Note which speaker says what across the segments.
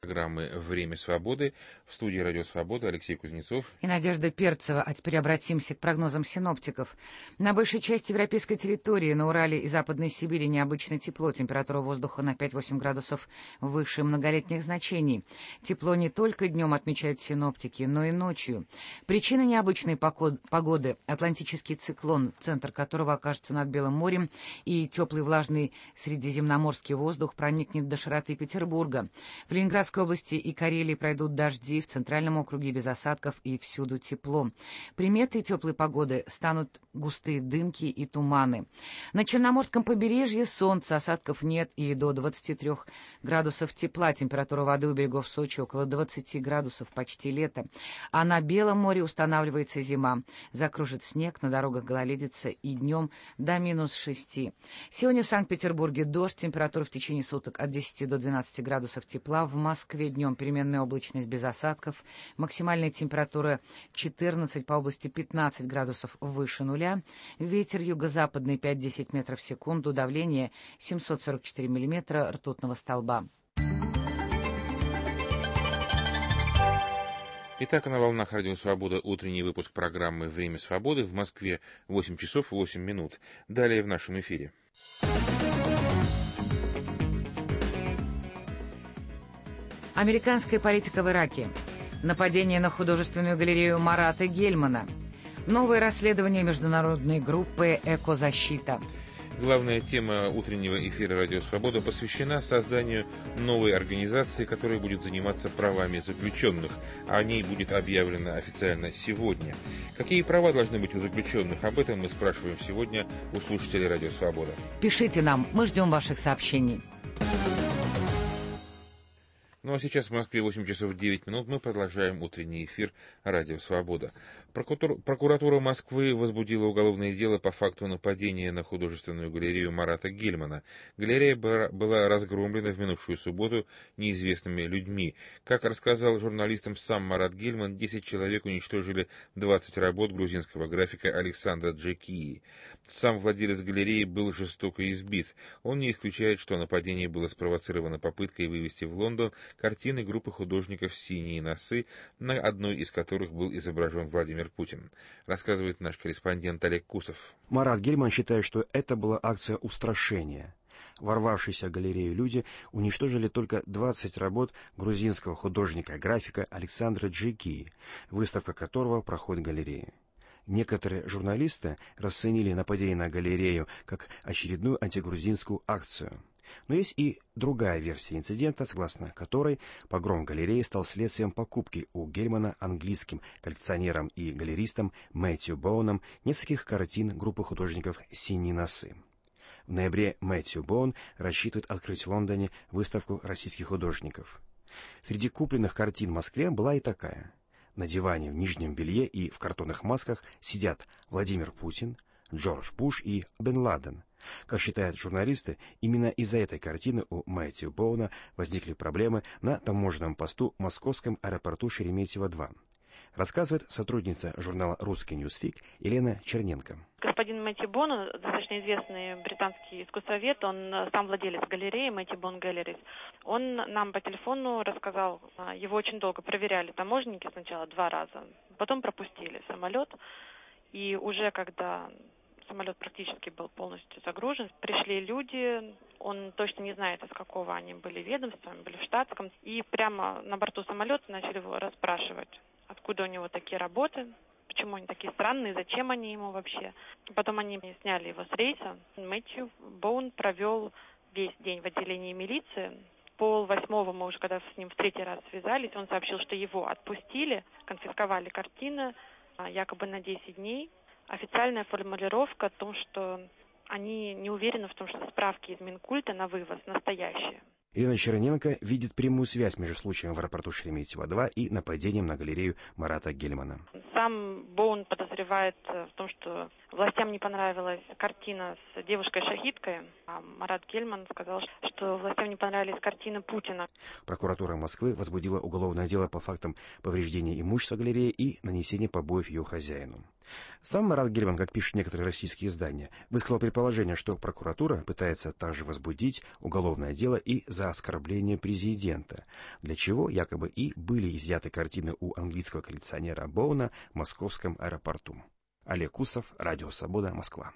Speaker 1: программы «Время свободы». В студии «Радио Свобода» Алексей Кузнецов
Speaker 2: и Надежда Перцева. А теперь обратимся к прогнозам синоптиков. На большей части европейской территории, на Урале и Западной Сибири необычно тепло. Температура воздуха на 5-8 градусов выше многолетних значений. Тепло не только днем, отмечают синоптики, но и ночью. Причина необычной погоды — атлантический циклон, центр которого окажется над Белым морем, и теплый влажный средиземноморский воздух проникнет до широты Петербурга. В Ленинградской области и Карелии пройдут дожди, в центральном округе без осадков и всюду тепло. Приметой теплой погоды станут густые дымки и туманы. На Черноморском побережье солнца, осадков нет и до 23 градусов тепла. Температура воды у берегов Сочи около 20 градусов, почти лето. А на Белом море устанавливается зима. Закружит снег, на дорогах гололедица и днем до -6. Сегодня в Санкт-Петербурге дождь, температура в течение суток от 10 до 12 градусов тепла. В Москве днем переменная облачность без осадков. Максимальная температура 14, по области 15 градусов выше нуля. Ветер юго-западный 5-10 метров в секунду. Давление 744 миллиметра ртутного столба.
Speaker 1: Итак, на волнах «Радио Свобода» утренний выпуск программы «Время свободы». В Москве 8 часов 8 минут. Далее в нашем эфире.
Speaker 2: Американская политика в Ираке. Нападение на художественную галерею Марата Гельмана. Новое расследование международной группы «Экозащита».
Speaker 1: Главная тема утреннего эфира «Радио Свобода» посвящена созданию новой организации, которая будет заниматься правами заключенных. О ней будет объявлено официально сегодня. Какие права должны быть у заключенных? Об этом мы спрашиваем сегодня у слушателей «Радио Свобода».
Speaker 2: Пишите нам, мы ждем ваших сообщений.
Speaker 1: Ну а сейчас в Москве 8 часов 9 минут. Мы продолжаем утренний эфир «Радио Свобода». Прокуратура Москвы возбудила уголовное дело по факту нападения на художественную галерею Марата Гельмана. Галерея была разгромлена в минувшую субботу неизвестными людьми. Как рассказал журналистам сам Марат Гельман, 10 человек уничтожили 20 работ грузинского графика Александра Джекии. Сам владелец галереи был жестоко избит. Он не исключает, что нападение было спровоцировано попыткой вывести в Лондон картины группы художников «Синие носы», на одной из которых был изображен Владимир Путин. Рассказывает наш корреспондент Олег Кусов.
Speaker 3: Марат Гельман считает, что это была акция устрашения. Ворвавшиеся в галерею люди уничтожили только 20 работ грузинского художника-графика Александра Джекии, выставка которого проходит в галерее. Некоторые журналисты расценили нападение на галерею как очередную антигрузинскую акцию. Но есть и другая версия инцидента, согласно которой погром галереи стал следствием покупки у Гельмана английским коллекционером и галеристом Мэтью Боуном нескольких картин группы художников «Синие носы». В ноябре Мэтью Боун рассчитывает открыть в Лондоне выставку российских художников. Среди купленных картин в Москве была и такая. На диване в нижнем белье и в картонных масках сидят Владимир Путин, Джордж Буш и Бен Ладен. Как считают журналисты, именно из-за этой картины у Мэтью Боуна возникли проблемы на таможенном посту в московском аэропорту Шереметьево-2. Рассказывает сотрудница журнала «Русский Ньюсвик» Елена Черненко.
Speaker 4: Господин Мэтью Бон, достаточно известный британский искусствовед, он сам владелец галереи Мэтью Бон Галлерис. Он нам по телефону рассказал, его очень долго проверяли таможенники, сначала 2 раза, потом пропустили самолет, и уже когда самолет практически был полностью загружен, пришли люди, он точно не знает, из какого они были ведомства, были в штатском, и прямо на борту самолета начали его расспрашивать, откуда у него такие работы, почему они такие странные, зачем они ему вообще. Потом они сняли его с рейса. Мэтью Боун провел весь день в отделении милиции. 7:30 мы уже, когда с ним в 3-й раз связались, он сообщил, что его отпустили, конфисковали картины, якобы на 10 дней. Официальная формулировка о том, что они не уверены в том, что справки из Минкульта на вывоз настоящие.
Speaker 3: Елена Черненко видит прямую связь между случаем в аэропорту Шереметьево-2 и нападением на галерею Марата Гельмана.
Speaker 4: Сам Боун подозревает в том, что Властям не понравилась картина с девушкой-шахидкой, а Марат Гельман сказал, что властям не понравились картины Путина.
Speaker 3: Прокуратура Москвы возбудила уголовное дело по фактам повреждения имущества галереи и нанесения побоев ее хозяину. Сам Марат Гельман, как пишут некоторые российские издания, высказал предположение, что прокуратура пытается также возбудить уголовное дело и за оскорбление президента, для чего якобы и были изъяты картины у английского коллекционера Боуна в московском аэропорту. Олег Кусов, Радио Свобода, Москва.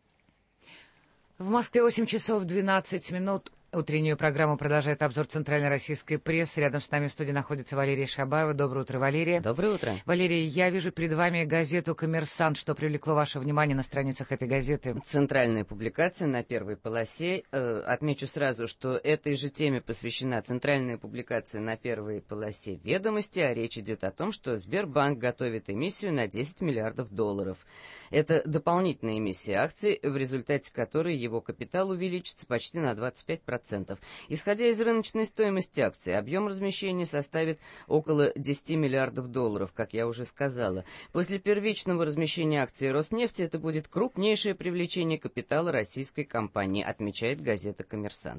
Speaker 2: В Москве 8 часов 12 минут. Утреннюю программу продолжает обзор центральной российской прессы. Рядом с нами в студии находится Валерия Шабаева. Доброе утро, Валерия.
Speaker 5: Доброе утро.
Speaker 2: Валерия, я вижу перед вами газету «Коммерсант». Что привлекло ваше внимание на страницах этой газеты?
Speaker 5: Центральная публикация на первой полосе. Отмечу сразу, что этой же теме посвящена центральная публикация на первой полосе «Ведомости», а речь идет о том, что Сбербанк готовит эмиссию на 10 миллиардов долларов. Это дополнительная эмиссия акций, в результате которой его капитал увеличится почти на 25%. Исходя из рыночной стоимости акций, объем размещения составит около 10 миллиардов долларов, как я уже сказала. После первичного размещения акций Роснефти это будет крупнейшее привлечение капитала российской компании, отмечает газета «Коммерсант».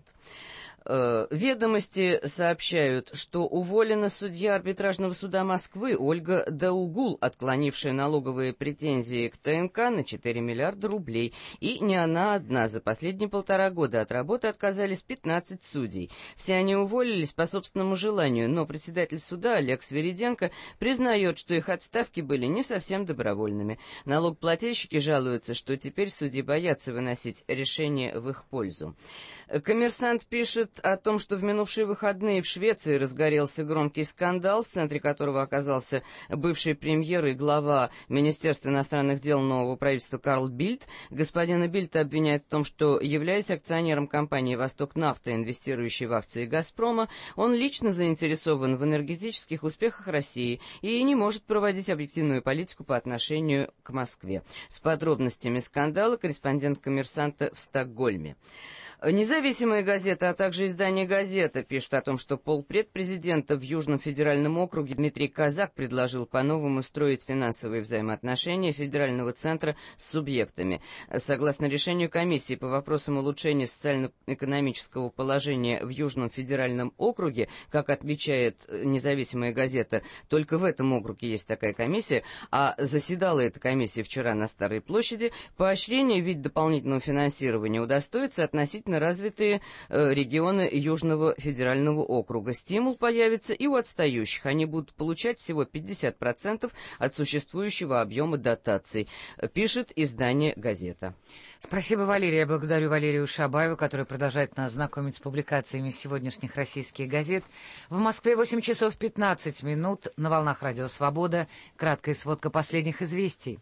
Speaker 5: Ведомости сообщают, что уволена судья арбитражного суда Москвы Ольга Даугул, отклонившая налоговые претензии к ТНК на 4 миллиарда рублей. И не она одна. За последние 1,5 года от работы отказались 15 судей. Все они уволились по собственному желанию, но председатель суда Олег Свириденко признает, что их отставки были не совсем добровольными. Налогоплательщики жалуются, что теперь судьи боятся выносить решения в их пользу. «Коммерсант» пишет о том, что в минувшие выходные в Швеции разгорелся громкий скандал, в центре которого оказался бывший премьер и глава Министерства иностранных дел нового правительства Карл Бильд. Господина Бильда обвиняют в том, что, являясь акционером компании «Восток-Нафта», инвестирующей в акции «Газпрома», он лично заинтересован в энергетических успехах России и не может проводить объективную политику по отношению к Москве. С подробностями скандала корреспондент «Коммерсанта» в Стокгольме. Независимая газета, а также издание «Газета» пишут о том, что полпред президента в Южном федеральном округе Дмитрий Казак предложил по-новому строить финансовые взаимоотношения федерального центра с субъектами. Согласно решению комиссии по вопросам улучшения социально-экономического положения в Южном федеральном округе, как отмечает независимая газета, только в этом округе есть такая комиссия, а заседала эта комиссия вчера на Старой площади, поощрение в виде дополнительного финансирования удостоится относительно развитые регионы Южного федерального округа. Стимул появится и у отстающих. Они будут получать всего 50% от существующего объема дотаций, пишет издание «Газета».
Speaker 2: Спасибо, Валерия. Я благодарю Валерию Шабаеву, который продолжает нас знакомить с публикациями сегодняшних российских газет. В Москве 8 часов 15 минут. На волнах Радио Свобода. Краткая сводка последних известий.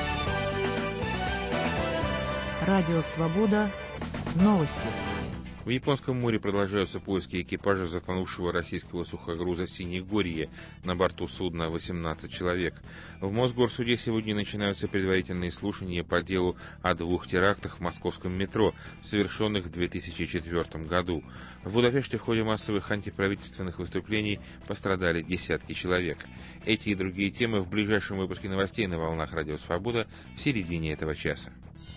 Speaker 6: Радио Свобода. Новости.
Speaker 1: В Японском море продолжаются поиски экипажа затонувшего российского сухогруза «Синегорье». На борту судна 18 человек. В Мосгорсуде сегодня начинаются предварительные слушания по делу о 2 терактах в московском метро, совершенных в 2004 году. В Будапеште в ходе массовых антиправительственных выступлений пострадали десятки человек. Эти и другие темы в ближайшем выпуске новостей на волнах Радио Свобода в середине этого часа.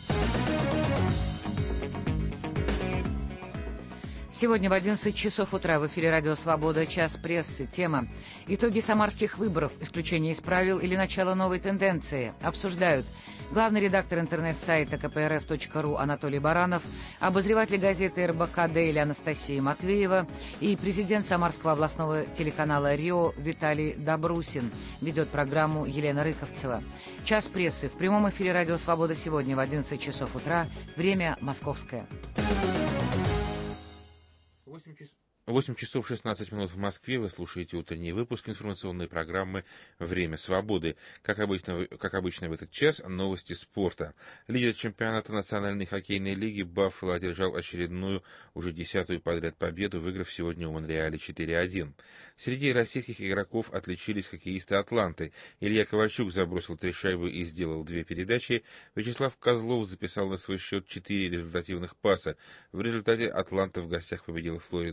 Speaker 2: Сегодня в 11 часов утра в эфире «Радио Свобода», час прессы. Тема «Итоги самарских выборов. Исключение из правил или начало новой тенденции». Обсуждают главный редактор интернет-сайта kprf.ru Анатолий Баранов, обозреватель газеты РБК «Дейли» Анастасия Матвеева и президент Самарского областного телеканала «РИО» Виталий Добрусин. Ведет программу Елена Рыковцева. Час прессы в прямом эфире «Радио Свобода» сегодня в 11 часов утра. Время московское.
Speaker 1: 8 часов 16 минут в Москве. Вы слушаете утренний выпуск информационной программы «Время свободы». Как обычно в этот час новости спорта. Лидер чемпионата Национальной хоккейной лиги Баффало одержал очередную, уже 10-ю подряд победу, выиграв сегодня у Монреаля 4-1. Среди российских игроков отличились хоккеисты Атланты. Илья Ковальчук забросил 3 шайбы и сделал 2 передачи. Вячеслав Козлов записал на свой счет 4 результативных паса. В результате Атланта в гостях победила Флориду 6-3.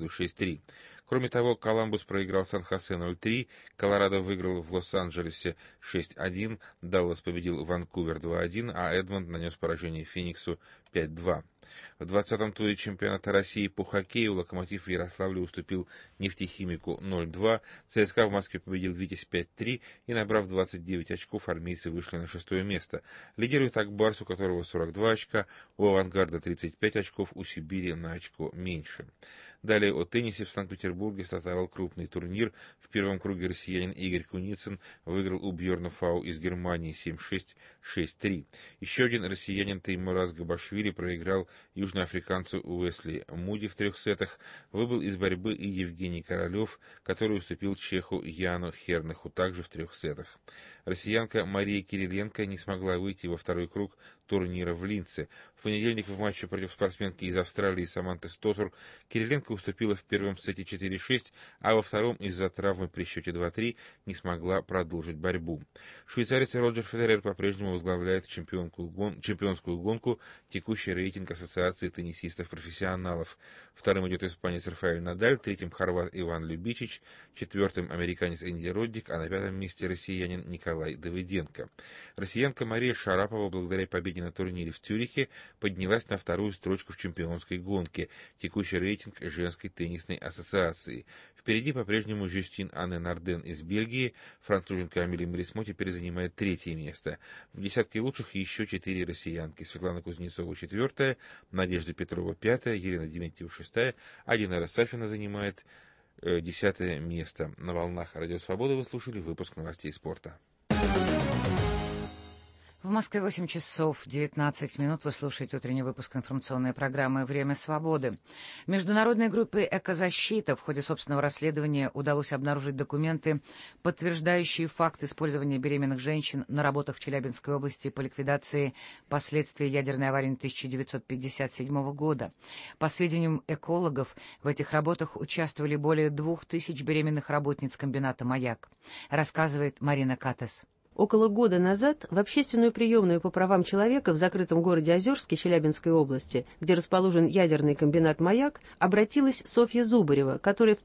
Speaker 1: 0-3. Кроме того, Коламбус проиграл Сан-Хосе 0-3, Колорадо выиграл в Лос-Анджелесе 6-1, Даллас победил Ванкувер 2-1, а Эдмонд нанес поражение Фениксу 5-2. В 20-м туре чемпионата России по хоккею «Локомотив» в Ярославле уступил «Нефтехимику» 0-2, ЦСКА в Москве победил «Витязь» 5-3 и, набрав 29 очков, армейцы вышли на 6-е место. Лидирует «Ак Барс», у которого 42 очка, у «Авангарда» 35 очков, у «Сибири» на очко меньше. Далее о теннисе. В Санкт-Петербурге стартовал крупный турнир. В первом круге россиянин Игорь Куницын выиграл у Бьорна Фау из Германии 7-6, 6-3. Еще один россиянин Теймураз Габашвили проиграл южноафриканцу Уэсли Муди в 3 сетах. Выбыл из борьбы и Евгений Королев, который уступил чеху Яну Хернаху также в 3 сетах. Россиянка Мария Кириленко не смогла выйти во второй круг турнира в Линце. В понедельник в матче против спортсменки из Австралии Саманты Стосур Кириленко уступила в первом сете 4-6, а во втором из-за травмы при счете 2-3 не смогла продолжить борьбу. Швейцарец Роджер Федерер по-прежнему возглавляет чемпионскую гонку, текущий рейтинг Ассоциации теннисистов-профессионалов. Вторым идет испанец Рафаэль Надаль, третьим хорват Иван Любичич, четвертым американец Энди Роддик, а на 5-м месте россиянин Николай Давыденко. Россиянка Мария Шарапова благодаря победе на турнире в Цюрихе поднялась на 2-ю строчку в чемпионской гонке, текущий рейтинг женской теннисной ассоциации. Впереди по-прежнему Жюстин Анне Нарден из Бельгии, француженка Амели Марисмо теперь занимает 3-е место. В десятке лучших еще 4 россиянки: Светлана Кузнецова 4-я, Надежда Петрова 5-я, Елена Дементьева 6-я, а Динара Сафина занимает 10-е место. На волнах Радио Свобода вы слушали выпуск новостей спорта.
Speaker 2: В Москве 8 часов 19 минут. Вы слушаете утренний выпуск информационной программы «Время свободы». Международной группе «Экозащита» в ходе собственного расследования удалось обнаружить документы, подтверждающие факт использования беременных женщин на работах в Челябинской области по ликвидации последствий ядерной аварии 1957 года. По сведениям экологов, в этих работах участвовали более 2000 беременных работниц комбината «Маяк», рассказывает Марина Катес.
Speaker 7: Около года назад в общественную приемную по правам человека в закрытом городе Озерске Челябинской области, где расположен ядерный комбинат «Маяк», обратилась Софья Зубарева, которая в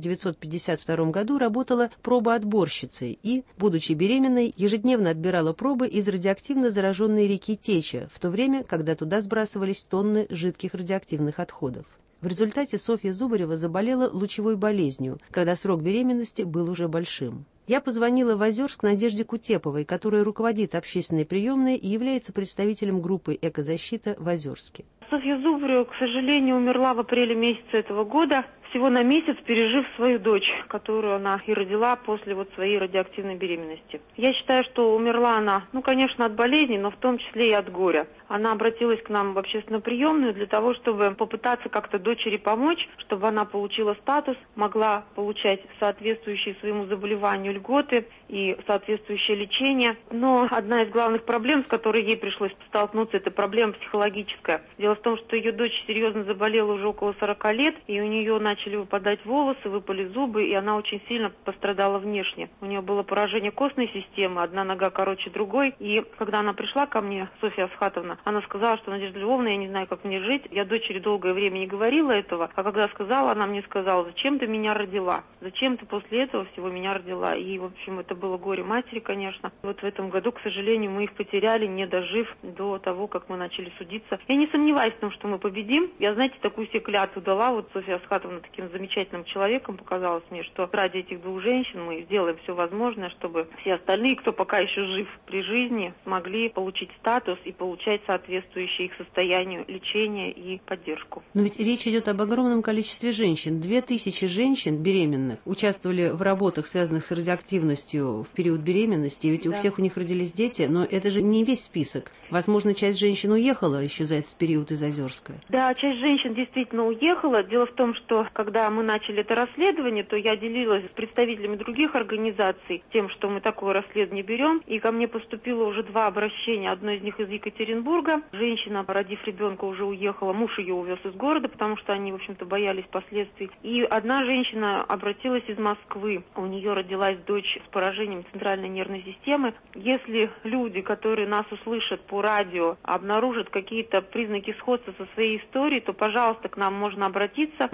Speaker 7: 1952 году работала пробоотборщицей и, будучи беременной, ежедневно отбирала пробы из радиоактивно зараженной реки Теча, в то время, когда туда сбрасывались тонны жидких радиоактивных отходов. В результате Софья Зубарева заболела лучевой болезнью, когда срок беременности был уже большим. Я позвонила в Озерск Надежде Кутеповой, которая руководит общественной приемной и является представителем группы «Экозащита» в Озерске.
Speaker 8: Софья Зубарева, к сожалению, умерла в апреле месяце этого года, всего на месяц пережив свою дочь, которую она и родила после своей радиоактивной беременности. Я считаю, что умерла она, конечно, от болезни, но в том числе и от горя. Она обратилась к нам в общественную приемную для того, чтобы попытаться как-то дочери помочь, чтобы она получила статус, могла получать соответствующие своему заболеванию льготы и соответствующее лечение. Но одна из главных проблем, с которой ей пришлось столкнуться, это проблема психологическая. Дело в том, что ее дочь серьезно заболела уже около 40 лет, и у нее начали выпадать волосы, выпали зубы, и она очень сильно пострадала внешне. У нее было поражение костной системы, одна нога короче другой. И когда она пришла ко мне, Софья Асхатовна, она сказала, что: Надежда Львовна, я не знаю, как мне жить. Я дочери долгое время не говорила этого, а когда сказала, она мне сказала: зачем ты меня родила? Зачем ты после этого всего меня родила? И, в общем, это было горе матери, конечно. В этом году, к сожалению, мы их потеряли, не дожив до того, как мы начали судиться. Я не сомневаюсь в том, что мы победим. Я, знаете, такую себе клятву дала. Софья Асхатовна таким замечательным человеком показалась мне, что ради этих 2 женщин мы сделаем все возможное, чтобы все остальные, кто пока еще жив при жизни, смогли получить статус и получать соответствующее их состоянию лечение и поддержку.
Speaker 7: Но ведь речь идет об огромном количестве женщин. 2000 женщин беременных участвовали в работах, связанных с радиоактивностью в период беременности. Ведь у всех у них родились дети, но это же не весь список. Возможно, часть женщин уехала еще за этот период из Озерска.
Speaker 8: Да, часть женщин действительно уехала. Дело в том, что когда мы начали это расследование, то я делилась с представителями других организаций тем, что мы такое расследование берем. И ко мне поступило уже 2 обращения. Одно из них из Екатеринбурга. Женщина, родив ребенка, уже уехала. Муж ее увез из города, потому что они, в общем-то, боялись последствий. И одна женщина обратилась из Москвы. У нее родилась дочь с поражением центральной нервной системы. Если люди, которые нас услышат по радио, обнаружат какие-то признаки сходства со своей историей, то, пожалуйста, к нам можно обратиться. Можно прислать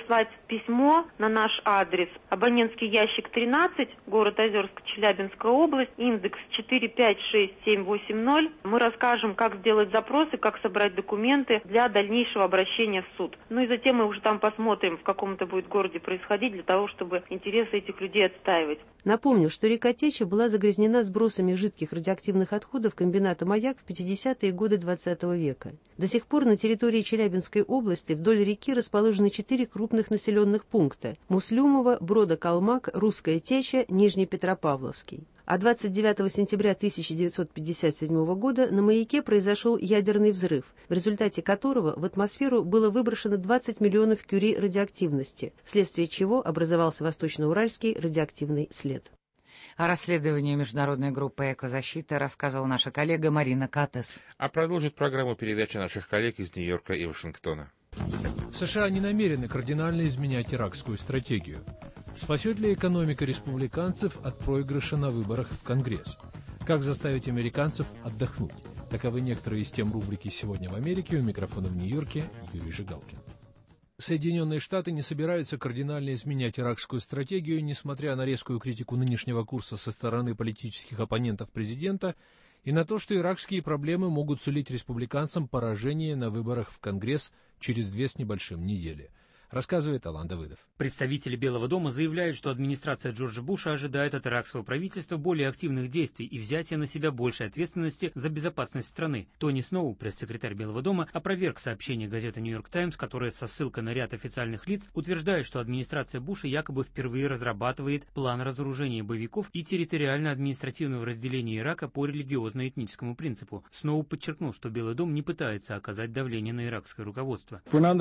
Speaker 8: прислать письмо на наш адрес. Абонентский ящик 13, город Озерск, Челябинская область, индекс 456-780. Мы расскажем, как сделать запросы, как собрать документы для дальнейшего обращения в суд. Ну и затем мы уже там посмотрим, в каком это будет городе происходить, для того, чтобы интересы этих людей отстаивать.
Speaker 7: Напомню, что река Теча была загрязнена сбросами жидких радиоактивных отходов комбината «Маяк» в 50-е годы XX века. До сих пор на территории Челябинской области вдоль реки расположены 4 крупных населенных пункта – Муслюмово, Бродо-Калмак, Русская Теча, Нижнепетропавловский. А 29 сентября 1957 года на «Маяке» произошел ядерный взрыв, в результате которого в атмосферу было выброшено 20 миллионов кюри радиоактивности, вследствие чего образовался Восточно-Уральский радиоактивный след.
Speaker 2: О расследовании международной группы «Экозащита» рассказывала наша коллега Марина Катес.
Speaker 1: А продолжит программу передачи наших коллег из Нью-Йорка и Вашингтона.
Speaker 9: США не намерены кардинально изменять иракскую стратегию. Спасет ли экономика республиканцев от проигрыша на выборах в Конгресс? Как заставить американцев отдохнуть? Таковы некоторые из тем рубрики «Сегодня в Америке». У микрофона в Нью-Йорке Юрий Жигалкин. Соединенные Штаты не собираются кардинально изменять иракскую стратегию, несмотря на резкую критику нынешнего курса со стороны политических оппонентов президента и на то, что иракские проблемы могут сулить республиканцам поражение на выборах в Конгресс через 2 с небольшим недели. Рассказывает Алан Давыдов.
Speaker 10: Представители Белого дома заявляют, что администрация Джорджа Буша ожидает от иракского правительства более активных действий и взятия на себя большей ответственности за безопасность страны. Тони Сноу, пресс-секретарь Белого дома, опроверг сообщение газеты «Нью-Йорк Таймс», которое со ссылкой на ряд официальных лиц утверждает, что администрация Буша якобы впервые разрабатывает план разоружения боевиков и территориально-административного разделения Ирака по религиозно-этническому принципу. Сноу подчеркнул, что Белый дом не пытается оказать давление на иракское руководство.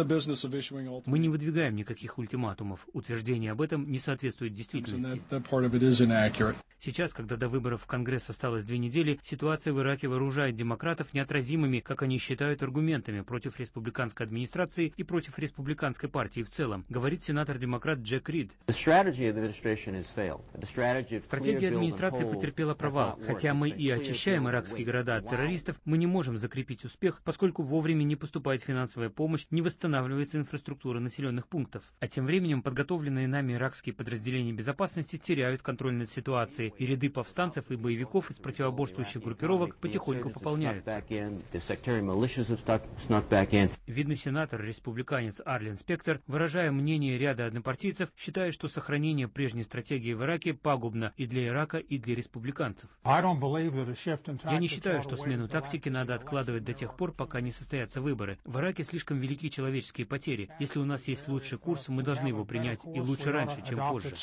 Speaker 10: Мы не выдвигаем никаких ультиматумов. Утверждение об этом не соответствует действительности. Сейчас, когда до выборов в Конгресс осталось 2 недели, ситуация в Ираке вооружает демократов неотразимыми, как они считают, аргументами против республиканской администрации и против республиканской партии в целом, говорит сенатор-демократ Джек Рид. Стратегия администрации потерпела провал. Хотя мы и очищаем иракские города от террористов, мы не можем закрепить успех, поскольку вовремя не поступает финансовая помощь, не восстанавливается инфраструктура населенных пунктов. А тем временем подготовленные нами иракские подразделения безопасности теряют контроль над ситуацией, и ряды повстанцев и боевиков из противоборствующих группировок потихоньку пополняются. Видный сенатор, республиканец Арлен Спектор, выражая мнение ряда однопартийцев, считает, что сохранение прежней стратегии в Ираке пагубно и для Ирака, и для республиканцев. Я не считаю, что смену тактики надо откладывать до тех пор, пока не состоятся выборы. В Ираке слишком велики человеческие потери. Если у нас есть лучший курс, мы должны его принять, и лучше раньше, чем позже.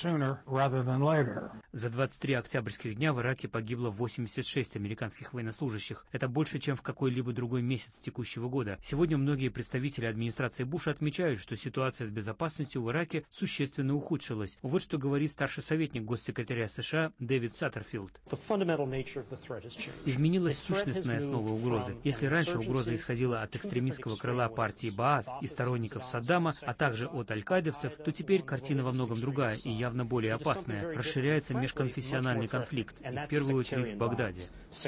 Speaker 10: За 23 октябрьских дня в Ираке погибло 86 американских военнослужащих. Это больше, чем в какой-либо другой месяц текущего года. Сегодня многие представители администрации Буша отмечают, что ситуация с безопасностью в Ираке существенно ухудшилась. Вот что говорит старший советник госсекретаря США Дэвид Саттерфилд. Изменилась сущностная основа угрозы. Если раньше угроза исходила от экстремистского крыла партии Баас и сторонников Саддама, а также от аль-каидовцев, то теперь картина во многом другая и явно более опасная. Расширяется межконфессиональный конфликт, и в первую очередь в Багдаде.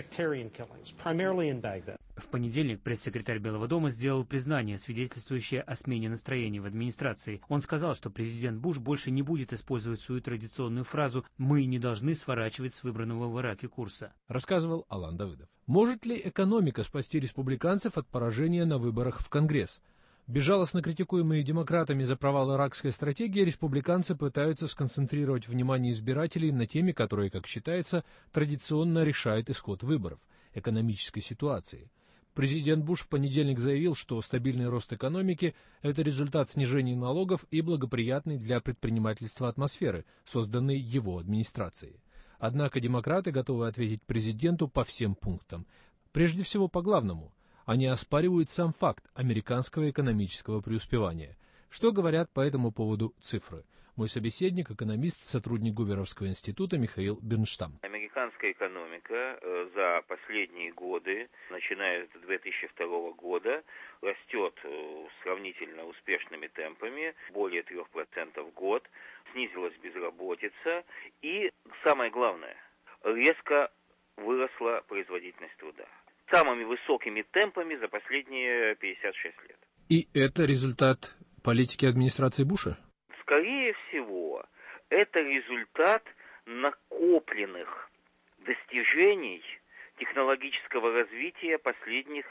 Speaker 10: В понедельник пресс-секретарь Белого дома сделал признание, свидетельствующее о смене настроения в администрации. Он сказал, что президент Буш больше не будет использовать свою традиционную фразу «мы не должны сворачивать с выбранного в Ираке курса».
Speaker 9: Рассказывал Алан Давыдов. Может ли экономика спасти республиканцев от поражения на выборах в Конгресс? Безжалостно критикуемые демократами за провал иракской стратегии, республиканцы пытаются сконцентрировать внимание избирателей на теме, которая, как считается, традиционно решает исход выборов – экономической ситуации. Президент Буш в понедельник заявил, что стабильный рост экономики – это результат снижения налогов и благоприятной для предпринимательства атмосферы, созданной его администрацией. Однако демократы готовы ответить президенту по всем пунктам. Прежде всего по главному – они оспаривают сам факт американского экономического преуспевания. Что говорят по этому поводу цифры? Мой собеседник, экономист, сотрудник Гуверовского института Михаил Бернштам.
Speaker 11: Американская экономика за последние годы, начиная с 2002 года, растет сравнительно успешными темпами, более 3% в год, снизилась безработица и, самое главное, резко выросла производительность труда. Самыми высокими темпами за последние 56 лет.
Speaker 9: И это результат Политики администрации Буша?
Speaker 11: Скорее всего, это результат накопленных достижений технологического развития последних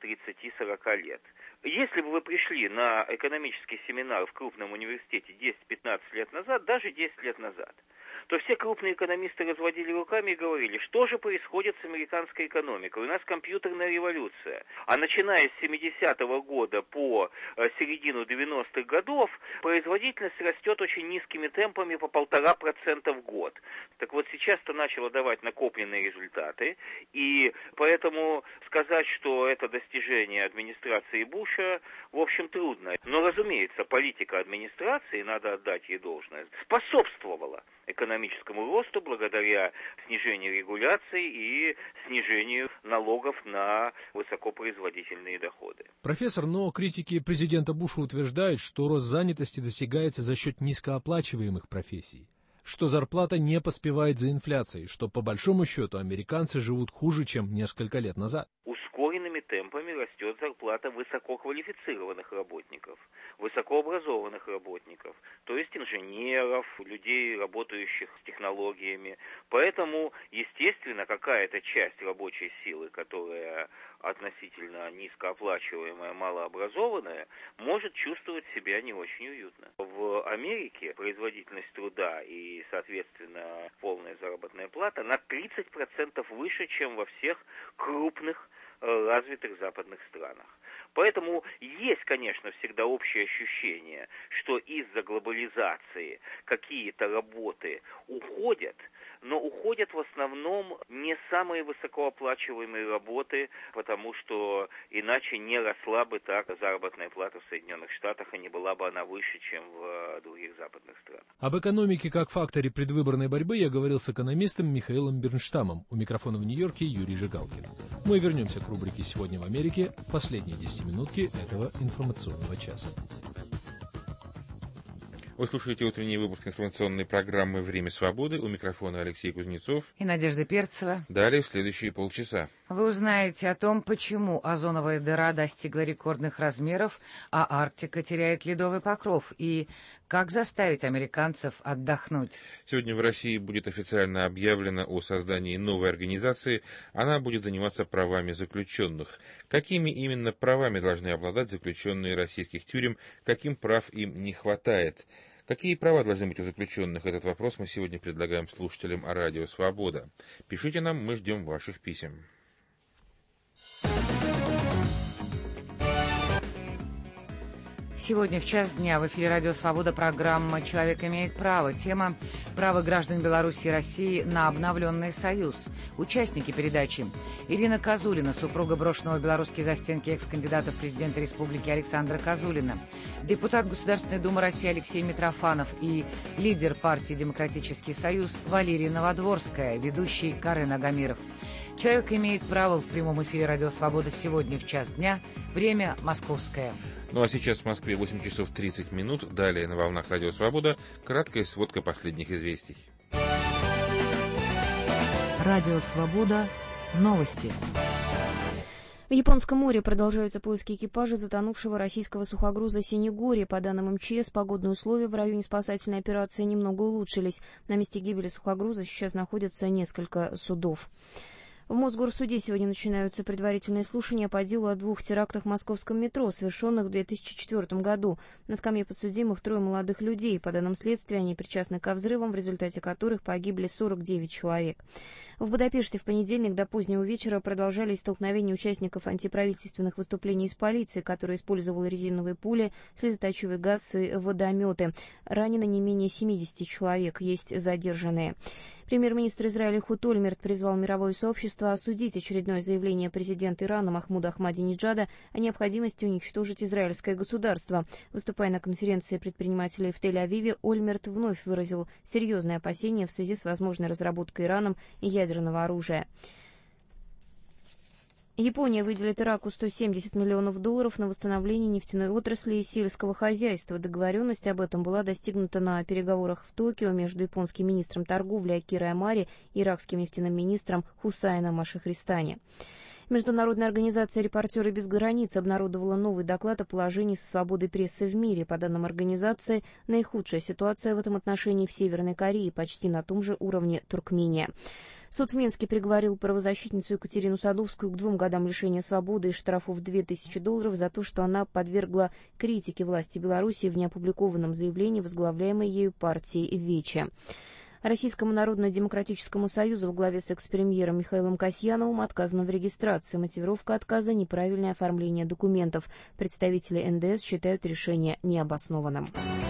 Speaker 11: 30-40 лет. Если бы вы пришли на экономический семинар в крупном университете 10-15 лет назад, даже 10 лет назад, то все крупные экономисты разводили руками и говорили, что же происходит с американской экономикой. У нас компьютерная революция. А начиная с 70-го года по середину 90-х годов производительность растет очень низкими темпами по 1,5% в год. Так вот сейчас это начало давать накопленные результаты, и поэтому сказать, что это достижение администрации Буша, в общем, трудно. Но, разумеется, политика администрации, надо отдать ей должное, способствовала экономическому росту благодаря снижению регуляций и снижению налогов на высокопроизводительные доходы.
Speaker 9: Профессор, но критики президента Буша утверждают, что рост занятости достигается за счет низкооплачиваемых профессий, что зарплата не поспевает за инфляцией, что по большому счету американцы живут хуже, чем несколько лет назад.
Speaker 11: Ускоренными темпами растет зарплата высококвалифицированных работников, высокообразованных работников, то есть инженеров, людей, работающих с технологиями. Поэтому, естественно, какая-то часть рабочей силы, которая относительно низкооплачиваемая, малообразованная, может чувствовать себя не очень уютно. В Америке производительность труда и, соответственно, полная заработная плата на 30% выше, чем во всех крупных развитых западных странах. Поэтому есть, конечно, всегда общее ощущение, что из-за глобализации какие-то работы уходят, но уходят в основном не самые высокооплачиваемые работы, потому что иначе не росла бы так заработная плата в Соединенных Штатах, и не была бы она выше, чем в других западных странах.
Speaker 9: Об экономике как факторе предвыборной борьбы я говорил с экономистом Михаилом Бернштамом. У микрофона в Нью-Йорке Юрий Жигалкин. Мы вернемся к рубрике «Сегодня в Америке» в последние 10-минутки этого информационного часа.
Speaker 1: Вы слушаете утренний выпуск информационной программы «Время свободы». У микрофона Алексей Кузнецов
Speaker 2: и Надежда Перцева.
Speaker 1: Далее в следующие полчаса.
Speaker 2: Вы узнаете о том, почему озоновая дыра достигла рекордных размеров, а Арктика теряет ледовый покров, и как заставить американцев отдохнуть.
Speaker 1: Сегодня в России будет официально объявлено о создании новой организации. Она будет заниматься правами заключенных. Какими именно правами должны обладать заключенные российских тюрем, каким прав им не хватает? Какие права должны быть у заключенных? Этот вопрос мы сегодня предлагаем слушателям радио «Свобода». Пишите нам, мы ждем ваших писем.
Speaker 2: Сегодня в час дня в эфире «Радио Свобода» программа «Человек имеет право». Тема «Право граждан Беларуси и России на обновленный союз». Участники передачи: Ирина Козулина, супруга брошенного в белорусские застенки экс-кандидата в президенты республики Александра Козулина, депутат Государственной Думы России Алексей Митрофанов и лидер партии «Демократический союз» Валерия Новодворская, ведущий Карен Агамиров. «Человек имеет право» в прямом эфире «Радио Свобода» сегодня в час дня. Время московское.
Speaker 1: Ну а сейчас в Москве 8 часов 30 минут. Далее на волнах «Радио Свобода» краткая сводка последних известий.
Speaker 6: Радио Свобода. Новости.
Speaker 12: В Японском море продолжаются поиски экипажа затонувшего российского сухогруза «Синегорье». По данным МЧС, погодные условия в районе спасательной операции немного улучшились. На месте гибели сухогруза сейчас находятся несколько судов. В Мосгорсуде сегодня начинаются предварительные слушания по делу о 2 терактах в московском метро, совершенных в 2004 году. На скамье подсудимых 3 молодых людей. По данным следствия, они причастны ко взрывам, в результате которых погибли 49 человек. В Будапеште в понедельник до позднего вечера продолжались столкновения участников антиправительственных выступлений с полицией, которая использовала резиновые пули, слезоточивый газ и водометы. Ранено не менее 70 человек, есть задержанные. Премьер-министр Израиля Эхуд Ольмерт призвал мировое сообщество осудить очередное заявление президента Ирана Махмуда Ахмадинеджада о необходимости уничтожить израильское государство. Выступая на конференции предпринимателей в Тель-Авиве, Ольмерт вновь выразил серьезные опасения в связи с возможной разработкой Ираном ядерного оружия. Япония выделит Ираку $170 миллионов на восстановление нефтяной отрасли и сельского хозяйства. Договоренность об этом была достигнута на переговорах в Токио между японским министром торговли Акирой Амари и иракским нефтяным министром Хусайном Ашихристани. Международная организация «Репортеры без границ» обнародовала новый доклад о положении со свободой прессы в мире. По данным организации, наихудшая ситуация в этом отношении в Северной Корее, почти на том же уровне Туркмения. Суд в Минске приговорил правозащитницу Екатерину Садовскую к 2 годам лишения свободы и штрафу в $2000 за то, что она подвергла критике власти Беларуси в неопубликованном заявлении возглавляемой ею партии «Вече». Российскому Народно-демократическому союзу во главе с экс-премьером Михаилом Касьяновым отказано в регистрации. Мотивировка отказа – неправильное оформление документов. Представители НДС считают решение необоснованным.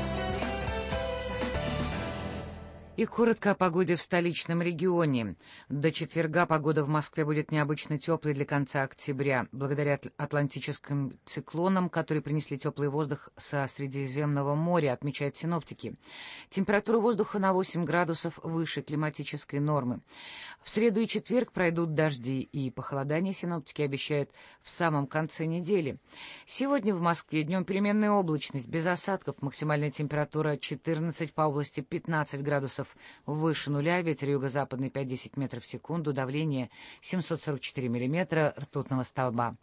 Speaker 2: И коротко о погоде в столичном регионе. До четверга погода в Москве будет необычно теплой для конца октября. Благодаря атлантическим циклонам, которые принесли теплый воздух со Средиземного моря, отмечают синоптики. Температура воздуха на 8 градусов выше климатической нормы. В среду и четверг пройдут дожди и похолодание, синоптики обещают в самом конце недели. Сегодня в Москве днем переменная облачность, без осадков, максимальная температура 14, по области 15 градусов выше нуля, ветер юго-западный 5-10 метров в секунду, давление 744 миллиметра ртутного столба.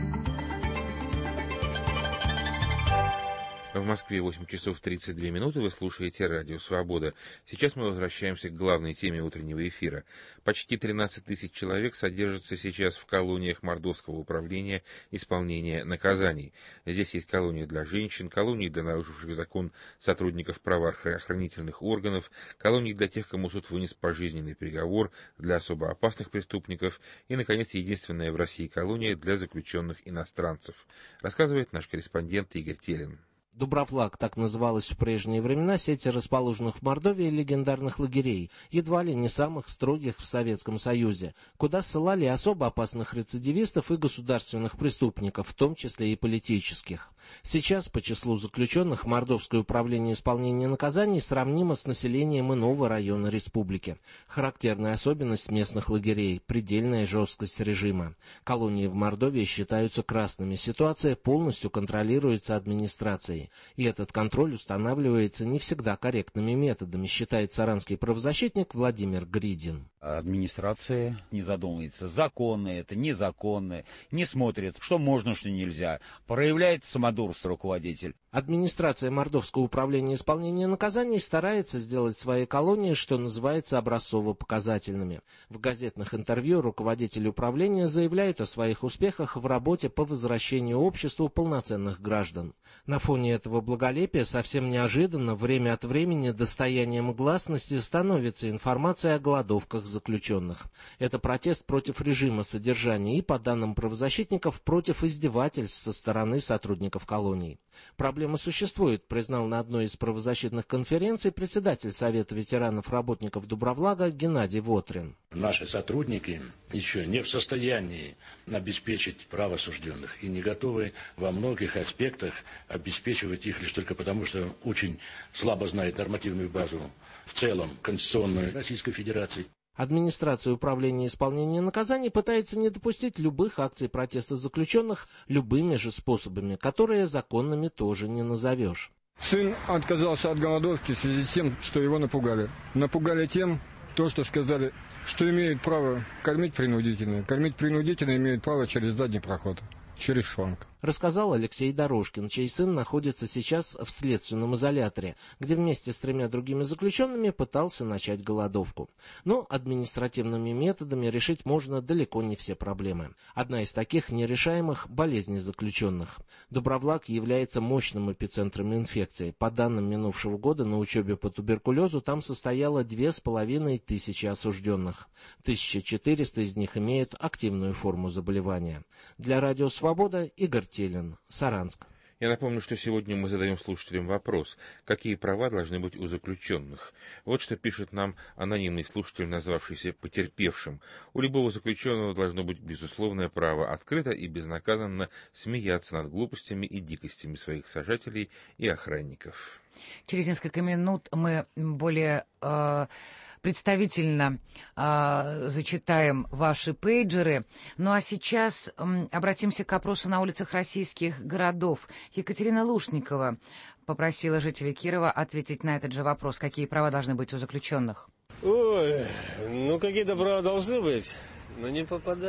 Speaker 1: В Москве 8 часов 32 минуты. Вы слушаете радио «Свобода». Сейчас мы возвращаемся к главной теме утреннего эфира. Почти 13 тысяч человек содержатся сейчас в колониях Мордовского управления исполнения наказаний. Здесь есть колонии для женщин, колонии для нарушивших закон сотрудников правоохранительных органов, колонии для тех, кому суд вынес пожизненный приговор, для особо опасных преступников и, наконец, единственная в России колония для заключенных иностранцев. Рассказывает наш корреспондент Игорь Телин.
Speaker 13: Дубровлаг, так называлась в прежние времена сеть расположенных в Мордовии легендарных лагерей, едва ли не самых строгих в Советском Союзе, куда ссылали особо опасных рецидивистов и государственных преступников, в том числе и политических. Сейчас по числу заключенных Мордовское управление исполнения наказаний сравнимо с населением иного района республики. Характерная особенность местных лагерей – предельная жесткость режима. Колонии в Мордовии считаются красными, ситуация полностью контролируется администрацией. И этот контроль устанавливается не всегда корректными методами, считает саранский правозащитник Владимир Гридин.
Speaker 14: Администрация не задумывается, законное это, незаконное, не смотрит, что можно, что нельзя, проявляет самодурство руководитель.
Speaker 13: Администрация Мордовского управления исполнения наказаний старается сделать свои колонии, что называется, образцово-показательными. В газетных интервью руководители управления заявляют о своих успехах в работе по возвращению обществу полноценных граждан. На фоне этого благолепия совсем неожиданно время от времени достоянием гласности становится информация о голодовках заключенных. Это протест против режима содержания и, по данным правозащитников, против издевательств со стороны сотрудников колоний. Проблема существует, признал на одной из правозащитных конференций председатель Совета ветеранов-работников Дубровлага Геннадий Вотрин.
Speaker 15: Наши сотрудники еще не в состоянии обеспечить право осужденных и не готовы во многих аспектах обеспечивать их лишь только потому, что очень слабо знают нормативную базу в целом конституционную Российской Федерации.
Speaker 13: Администрация управления исполнения наказаний пытается не допустить любых акций протеста заключенных любыми же способами, которые законными тоже не назовешь.
Speaker 16: Сын отказался от голодовки в связи с тем, что его напугали. Напугали тем, что сказали, что имеют право кормить принудительно. Кормить принудительно имеют право через задний проход, через шланг.
Speaker 13: Рассказал Алексей Дорожкин, чей сын находится сейчас в следственном изоляторе, где вместе с 3 другими заключенными пытался начать голодовку. Но административными методами решить можно далеко не все проблемы. Одна из таких нерешаемых – болезни заключенных. Дубровлаг является мощным эпицентром инфекции. По данным минувшего года на учебе по туберкулезу там состояло 2500 осужденных. 1400 из них имеют активную форму заболевания. Для Радио Свобода Игорь Телин, Саранск.
Speaker 1: Я напомню, что сегодня мы задаем слушателям вопрос, какие права должны быть у заключенных. Вот что пишет нам анонимный слушатель, назвавшийся потерпевшим. У любого заключенного должно быть безусловное право открыто и безнаказанно смеяться над глупостями и дикостями своих сажателей и охранников.
Speaker 2: Через несколько минут мы более представительно зачитаем ваши пейджеры. Ну а сейчас обратимся к опросу на улицах российских городов. Екатерина Лушникова попросила жителей Кирова ответить на этот же вопрос. Какие права должны быть у заключенных?
Speaker 17: Ой, ну какие-то права должны быть, но не попадаю.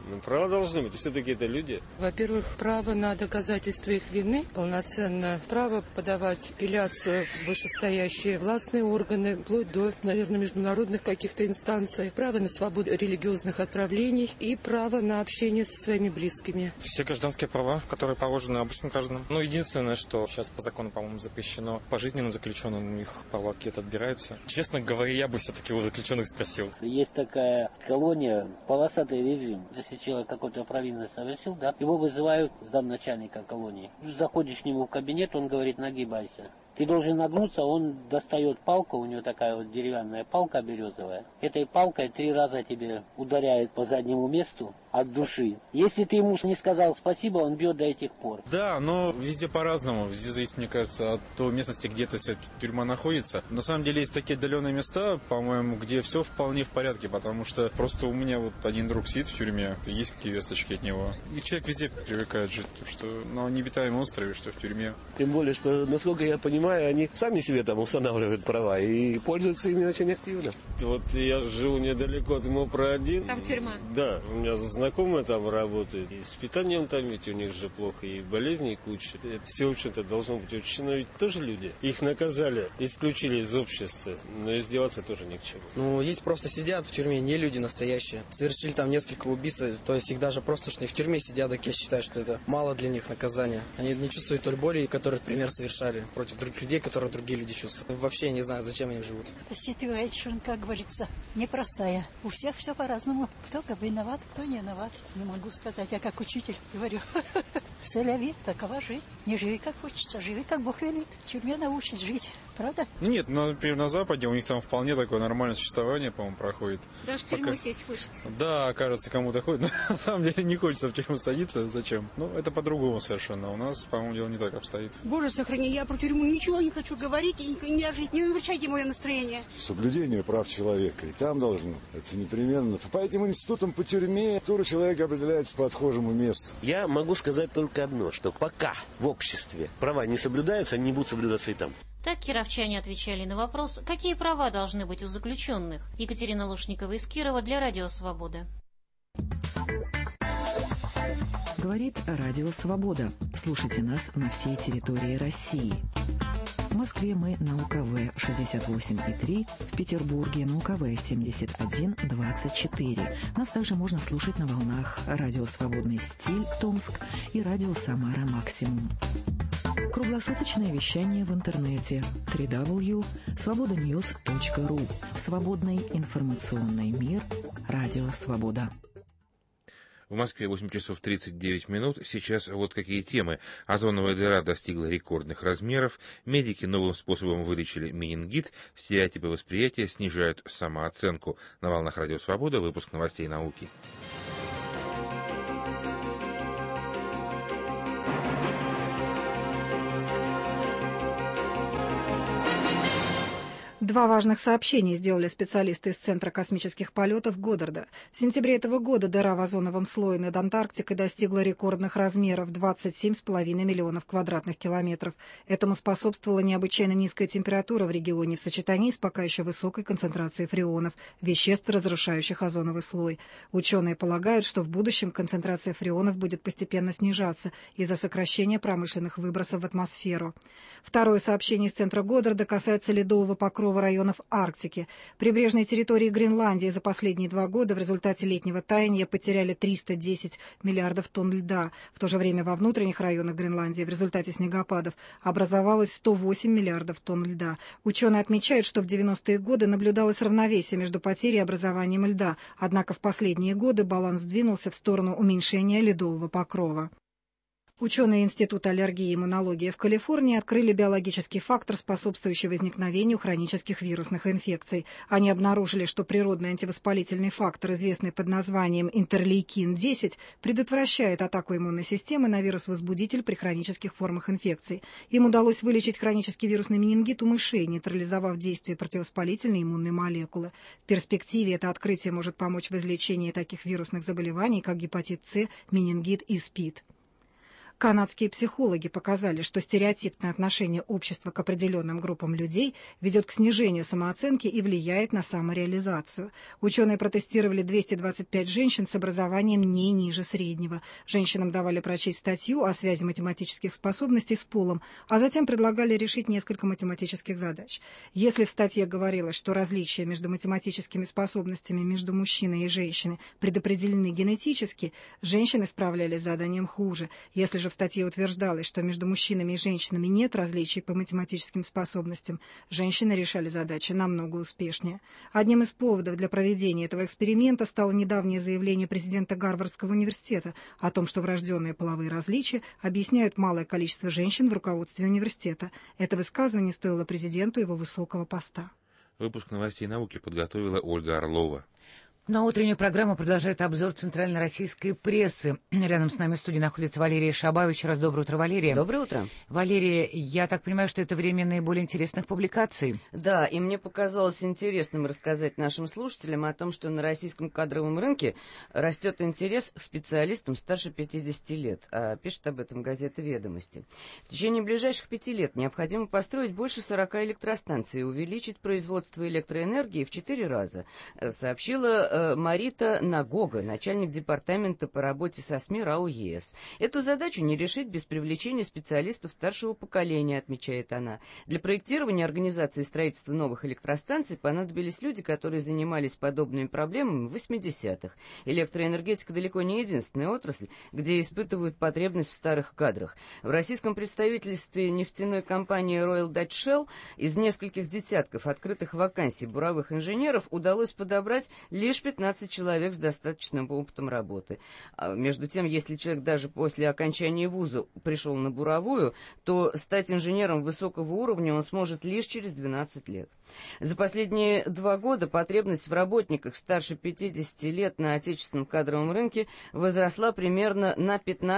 Speaker 17: Ну, права должны быть. Все-таки это люди.
Speaker 18: Во-первых, право на доказательство их вины, полноценно право подавать апелляцию в вышестоящие властные органы, вплоть до, наверное, международных каких-то инстанций, право на свободу религиозных отправлений и право на общение со своими близкими.
Speaker 19: Все гражданские права, которые положены обычным гражданам. Ну, единственное, что сейчас по закону, по-моему, запрещено, пожизненным заключенным у них права какие-то отбираются. Честно говоря, я бы все-таки у заключенных спросил.
Speaker 20: Есть такая колония, полосатый режим. Если человек какой-то провинность совершил, да, его вызывают замначальника колонии. Заходишь к нему в кабинет, он говорит: нагибайся. Ты должен нагнуться, он достает палку, у него такая вот деревянная палка березовая. Этой палкой 3 раза тебе ударяет по заднему месту от души. Если ты ему не сказал спасибо, он бьет до этих пор.
Speaker 19: Да, но везде по-разному. Везде зависит, мне кажется, от той местности, где эта вся тюрьма находится. На самом деле есть такие отдаленные места, по-моему, где все вполне в порядке, потому что просто у меня вот один друг сидит в тюрьме, есть какие весточки от него. И человек везде привыкает жить, потому что на необитаемом острове, что в тюрьме.
Speaker 21: Тем более, что, насколько я понимаю, они сами себе там устанавливают права и пользуются ими очень активно.
Speaker 17: Вот я живу недалеко от МОПРа-1.
Speaker 12: Там тюрьма.
Speaker 17: Да, у меня знакомые там работают. И с питанием там ведь у них же плохо, и болезней куча. Это все, в общем-то, должно быть учтено. Ведь тоже люди. Их наказали, исключили из общества. Но издеваться тоже ни к чему.
Speaker 22: Ну, есть просто сидят в тюрьме, не люди настоящие. Совершили там несколько убийств. То есть их даже просто, что в тюрьме сидят, так я считаю, что это мало для них наказания. Они не чувствуют той боли, которую, например, совершали против других людей, которые другие люди чувствуют. Вообще я не знаю, зачем они живут.
Speaker 23: Ситуация, как говорится, непростая. У всех все по-разному. Кто виноват, кто не виноват. Не могу сказать. Я как учитель говорю. Соляви, такова жизнь. Не живи, как хочется, живи, как Бог велит. В тюрьме научит жить. Правда?
Speaker 19: Ну нет, например, на Западе у них там вполне такое нормальное существование, по-моему, проходит.
Speaker 12: Даже в тюрьму сесть хочется.
Speaker 19: Да, кажется, кому-то ходит. Но на самом деле не хочется в тюрьму садиться. Зачем? Ну, это по-другому совершенно. У нас, по-моему, дело не так обстоит.
Speaker 24: Боже, сохрани, я про тюрьму ничего не хочу говорить. И даже не навращайте мое настроение.
Speaker 25: Соблюдение прав человека. И там должно. Это непременно. По этим институтам по тюрьме тур человека определяется по отхожему месту.
Speaker 21: Я могу сказать только одно, что пока в обществе права не соблюдаются, они не будут соблюдаться и там.
Speaker 12: Так кировчане отвечали на вопрос, какие права должны быть у заключенных. Екатерина Лушникова из Кирова для Радио Свобода.
Speaker 6: Говорит Радио Свобода. Слушайте нас на всей территории России. В Москве мы на УКВ 68,3, в Петербурге на УКВ 71,24. Нас также можно слушать на волнах Радио Свободный стиль Томск и Радио Самара Максимум. Круглосуточное вещание в интернете www.svobodanews.ru. Свободный информационный мир. Радио Свобода.
Speaker 1: В Москве 8 часов 39 минут. Сейчас вот какие темы. Озоновая дыра достигла рекордных размеров. Медики новым способом вылечили менингит. Стереотипы восприятия снижают самооценку. На волнах Радио Свобода выпуск новостей науки.
Speaker 26: Два важных сообщения сделали специалисты из Центра космических полетов Годдарда. В сентябре этого года дыра в озоновом слое над Антарктикой достигла рекордных размеров – 27,5 миллионов квадратных километров. Этому способствовала необычайно низкая температура в регионе в сочетании с пока еще высокой концентрацией фреонов, веществ, разрушающих озоновый слой. Ученые полагают, что в будущем концентрация фреонов будет постепенно снижаться из-за сокращения промышленных выбросов в атмосферу. Второе сообщение из Центра Годдарда касается ледового покрова районов Арктики. Прибрежные территории Гренландии за последние 2 года в результате летнего таяния потеряли 310 миллиардов тонн льда. В то же время во внутренних районах Гренландии в результате снегопадов образовалось 108 миллиардов тонн льда. Ученые отмечают, что в 90-е годы наблюдалось равновесие между потерей и образованием льда, однако в последние годы баланс сдвинулся в сторону уменьшения ледового покрова. Ученые Института аллергии и иммунологии в Калифорнии открыли биологический фактор, способствующий возникновению хронических вирусных инфекций. Они обнаружили, что природный антивоспалительный фактор, известный под названием интерлейкин-10, предотвращает атаку иммунной системы на вирус-возбудитель при хронических формах инфекций. Им удалось вылечить хронический вирусный менингит у мышей, нейтрализовав действие противовоспалительной иммунной молекулы. В перспективе это открытие может помочь в излечении таких вирусных заболеваний, как гепатит С, менингит и СПИД. Канадские психологи показали, что стереотипное отношение общества к определенным группам людей ведет к снижению самооценки и влияет на самореализацию. Ученые протестировали 225 женщин с образованием не ниже среднего. Женщинам давали прочесть статью о связи математических способностей с полом, а затем предлагали решить несколько математических задач. Если в статье говорилось, что различия между математическими способностями между мужчиной и женщиной предопределены генетически, женщины справлялись с заданием хуже. Если же в статье утверждалось, что между мужчинами и женщинами нет различий по математическим способностям, женщины решали задачи намного успешнее. Одним из поводов для проведения этого эксперимента стало недавнее заявление президента Гарвардского университета о том, что врожденные половые различия объясняют малое количество женщин в руководстве университета. Это высказывание стоило президенту его высокого поста.
Speaker 1: Выпуск новостей науки подготовила Ольга Орлова.
Speaker 2: На утреннюю программу продолжает обзор центральнороссийской прессы. Рядом с нами в студии находится Валерия Шабаева. Еще раз доброе утро, Валерия.
Speaker 3: Доброе утро.
Speaker 2: Валерия, я так понимаю, что это время наиболее интересных публикаций.
Speaker 3: Да, и мне показалось интересным рассказать нашим слушателям о том, что на российском кадровом рынке растет интерес к специалистам старше 50 лет. Пишет об этом газета «Ведомости». В течение ближайших 5 лет необходимо построить больше 40 электростанций и увеличить производство электроэнергии в 4 раза, сообщила Марита Нагога, начальник департамента по работе со СМИ РАО ЕС. Эту задачу не решить без привлечения специалистов старшего поколения, отмечает она. Для проектирования, организации и строительства новых электростанций понадобились люди, которые занимались подобными проблемами в 80-х. Электроэнергетика далеко не единственная отрасль, где испытывают потребность в старых кадрах. В российском представительстве нефтяной компании Royal Dutch Shell из нескольких десятков открытых вакансий буровых инженеров удалось подобрать лишь 15 человек с достаточным опытом работы. Между тем, если человек даже после окончания вуза пришел на буровую, то стать инженером высокого уровня он сможет лишь через 12 лет. За последние 2 года потребность в работниках старше 50 лет на отечественном кадровом рынке возросла примерно на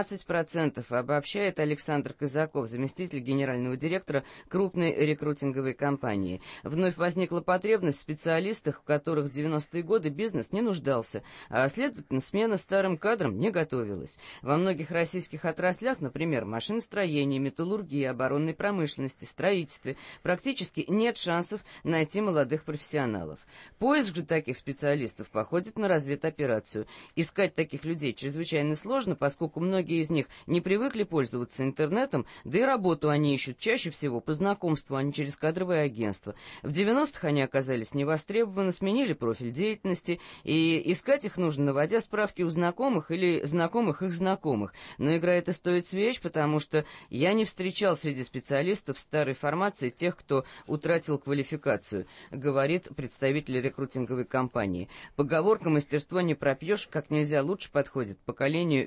Speaker 3: 15%, обобщает Александр Казаков, заместитель генерального директора крупной рекрутинговой компании. Вновь возникла потребность в специалистах, в которых в 90-е годы бизнес не нуждался, а, следовательно, смена старым кадрам не готовилась. Во многих российских отраслях, например, машиностроении, металлургии, оборонной промышленности, строительстве, практически нет шансов найти молодых профессионалов. Поиск же таких специалистов походит на разведоперацию. Искать таких людей чрезвычайно сложно, поскольку многие из них не привыкли пользоваться интернетом, да и работу они ищут чаще всего по знакомству, а не через кадровое агентство. В 90-х они оказались невостребованы, сменили профиль деятельности, и искать их нужно, наводя справки у знакомых или знакомых их знакомых. Но игра эта стоит свеч, потому что я не встречал среди специалистов старой формации тех, кто утратил квалификацию, говорит представитель рекрутинговой компании. Поговорка «мастерство не пропьешь» как нельзя лучше подходит поколению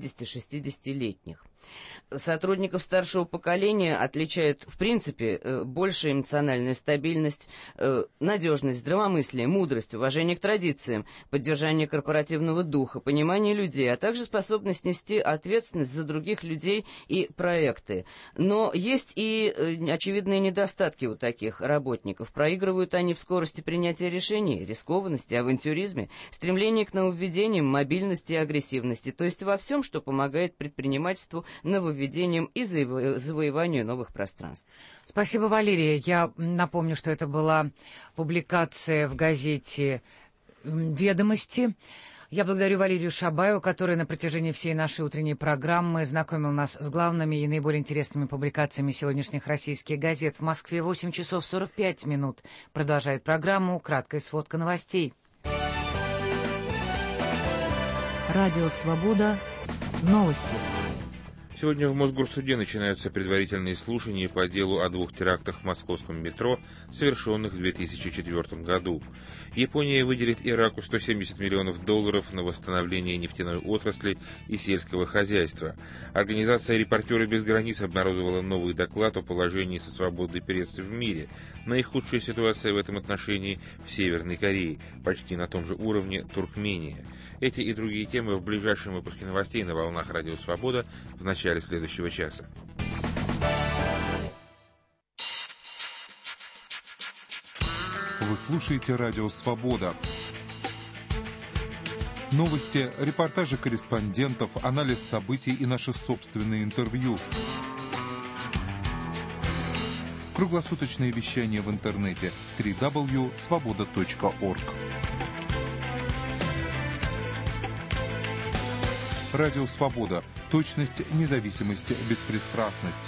Speaker 3: 50-60-летних. Сотрудников старшего поколения отличают, в принципе, большая эмоциональная стабильность, надежность, здравомыслие, мудрость, уважение к традициям, поддержание корпоративного духа, понимание людей, а также способность нести ответственность за других людей и проекты. Но есть и очевидные недостатки у таких работников. Проигрывают они в скорости принятия решений, рискованности, авантюризме, стремлении к нововведениям, мобильности и агрессивности, то есть во всем, что помогает предпринимательству, нововведением и завоеванию новых пространств.
Speaker 2: Спасибо, Валерия. Я напомню, что это была публикация в газете «Ведомости». Я благодарю Валерию Шабаеву, которая на протяжении всей нашей утренней программы знакомил нас с главными и наиболее интересными публикациями сегодняшних российских газет. В Москве 8 часов 45 минут. Продолжает программу «Краткая сводка новостей».
Speaker 6: Радио «Свобода». Новости.
Speaker 1: Сегодня в Мосгорсуде начинаются предварительные слушания по делу о 2 терактах в московском метро, совершенных в 2004 году. Япония выделит Ираку $170 миллионов на восстановление нефтяной отрасли и сельского хозяйства. Организация «Репортеры без границ» обнародовала новый доклад о положении со свободой прессы в мире. Наихудшая ситуация в этом отношении в Северной Корее, почти на том же уровне Туркмения. Эти и другие темы в ближайшем выпуске новостей на волнах Радио Свобода в начале следующего часа.
Speaker 4: Вы слушаете Радио Свобода. Новости, репортажи корреспондентов, анализ событий и наши собственные интервью. Круглосуточное вещание в интернете www.svoboda.org. Радио «Свобода». Точность, независимость, беспристрастность.